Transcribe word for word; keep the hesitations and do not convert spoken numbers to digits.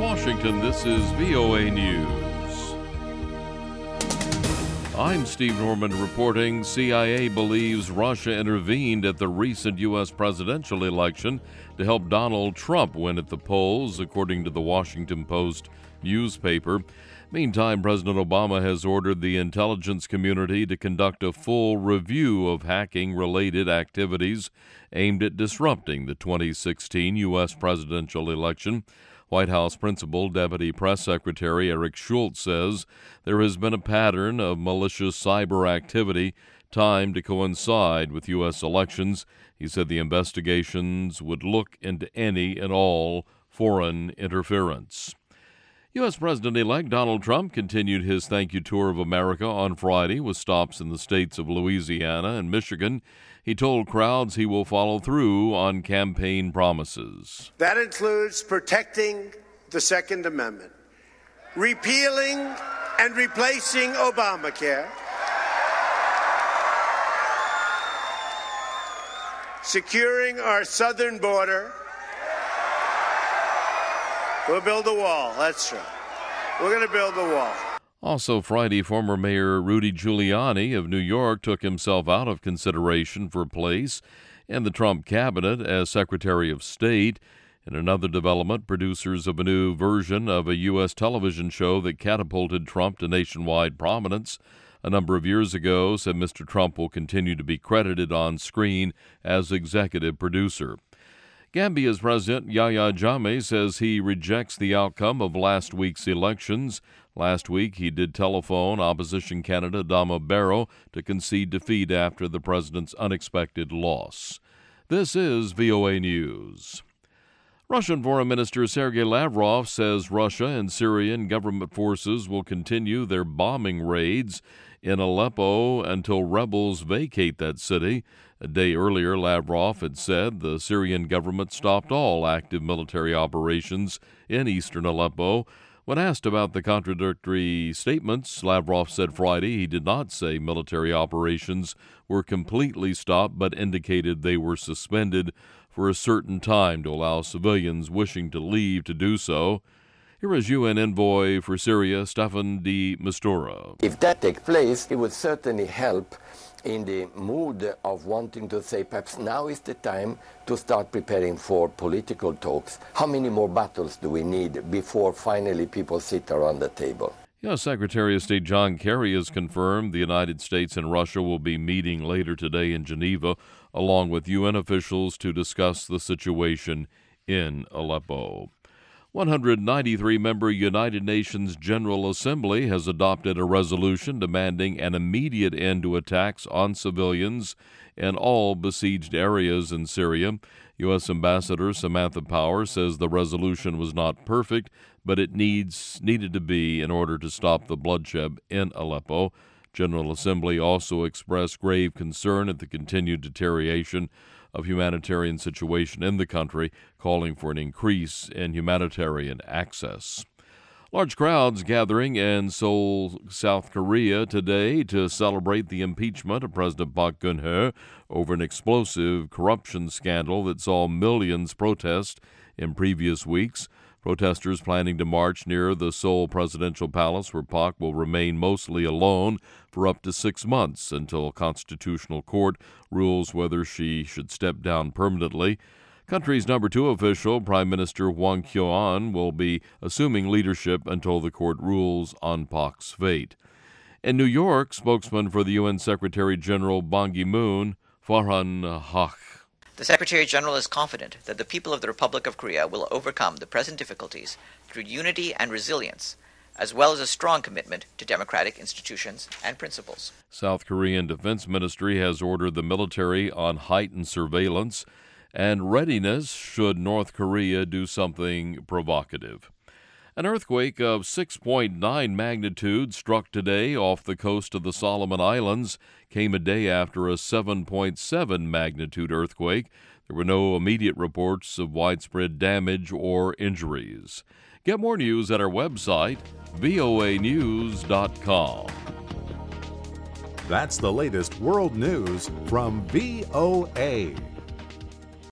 Washington, this is V O A News. I'm Steve Norman reporting C I A believes Russia intervened at the recent U S presidential election to help Donald Trump win at the polls, according to the Washington Post newspaper. Meantime, President Obama has ordered the intelligence community to conduct a full review of hacking-related activities aimed at disrupting the twenty sixteen U S presidential election. White House Principal Deputy Press Secretary Eric Schultz says there has been a pattern of malicious cyber activity timed to coincide with U S elections. He said the investigations would look into any and all foreign interference. U S President-elect Donald Trump continued his thank you tour of America on Friday with stops in the states of Louisiana and Michigan. He told crowds he will follow through on campaign promises. That includes protecting the Second Amendment, repealing and replacing Obamacare, securing our southern border. We'll build a wall, that's right. We're going to build a wall. Also Friday, former Mayor Rudy Giuliani of New York took himself out of consideration for a place in the Trump cabinet as Secretary of State. In another development, producers of a new version of a U S television show that catapulted Trump to nationwide prominence a number of years ago said Mister Trump will continue to be credited on screen as executive producer. Gambia's President Yahya Jammeh says he rejects the outcome of last week's elections. Last week, he did telephone opposition candidate Adama Barrow to concede defeat after the president's unexpected loss. This is V O A News. Russian Foreign Minister Sergei Lavrov says Russia and Syrian government forces will continue their bombing raids in Aleppo until rebels vacate that city. A day earlier, Lavrov had said the Syrian government stopped all active military operations in eastern Aleppo. When asked about the contradictory statements, Lavrov said Friday he did not say military operations were completely stopped, but indicated they were suspended for a certain time to allow civilians wishing to leave to do so. Here is U N envoy for Syria, Staffan de Mistura. If that takes place, it would certainly help in the mood of wanting to say perhaps now is the time to start preparing for political talks. How many more battles do we need before finally people sit around the table? U S Secretary of State John Kerry has confirmed the United States and Russia will be meeting later today in Geneva, along with U N officials, to discuss the situation in Aleppo. one hundred ninety-three member United Nations General Assembly has adopted a resolution demanding an immediate end to attacks on civilians in all besieged areas in Syria. U S Ambassador Samantha Power says the resolution was not perfect, but it needs needed to be in order to stop the bloodshed in Aleppo. General Assembly also expressed grave concern at the continued deterioration of humanitarian situation in the country, calling for an increase in humanitarian access. Large crowds gathering in Seoul, South Korea today to celebrate the impeachment of President Park Geun-hye over an explosive corruption scandal that saw millions protest in previous weeks. Protesters planning to march near the Seoul Presidential Palace, where Park will remain mostly alone for up to six months until Constitutional Court rules whether she should step down permanently. Country's number two official, Prime Minister Hwang Kyo-ahn, will be assuming leadership until the court rules on Park's fate. In New York, spokesman for the U N Secretary General Ban Ki-moon, Farhan Haq, the Secretary General is confident that the people of the Republic of Korea will overcome the present difficulties through unity and resilience, as well as a strong commitment to democratic institutions and principles. South Korean Defense Ministry has ordered the military on heightened surveillance and readiness should North Korea do something provocative. An earthquake of six point nine magnitude struck today off the coast of the Solomon Islands, came a day after a seven point seven magnitude earthquake. There were no immediate reports of widespread damage or injuries. Get more news at our website, V O A news dot com. That's the latest world news from V O A.